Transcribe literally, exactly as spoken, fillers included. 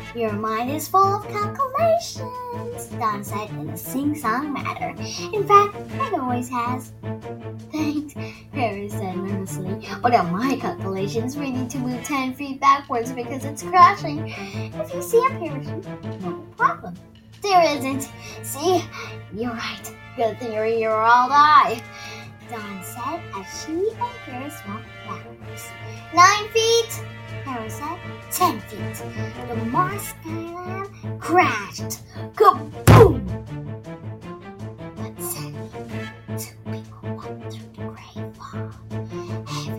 Your mind is full of calculations, Don said in a sing-song manner. In fact, it always has. Thanks, Harry said nervously. But on my calculations, we need to move ten feet backwards because it's crashing. If you see a parachute, no problem. There isn't. See? You're right. Good theory, or I'll die, Don said as she and Paris walked backwards. Nine feet, Harry said. Ten feet. The Mars Skylab crashed. Kaboom! But suddenly, two people walked through the gray fog. Heavy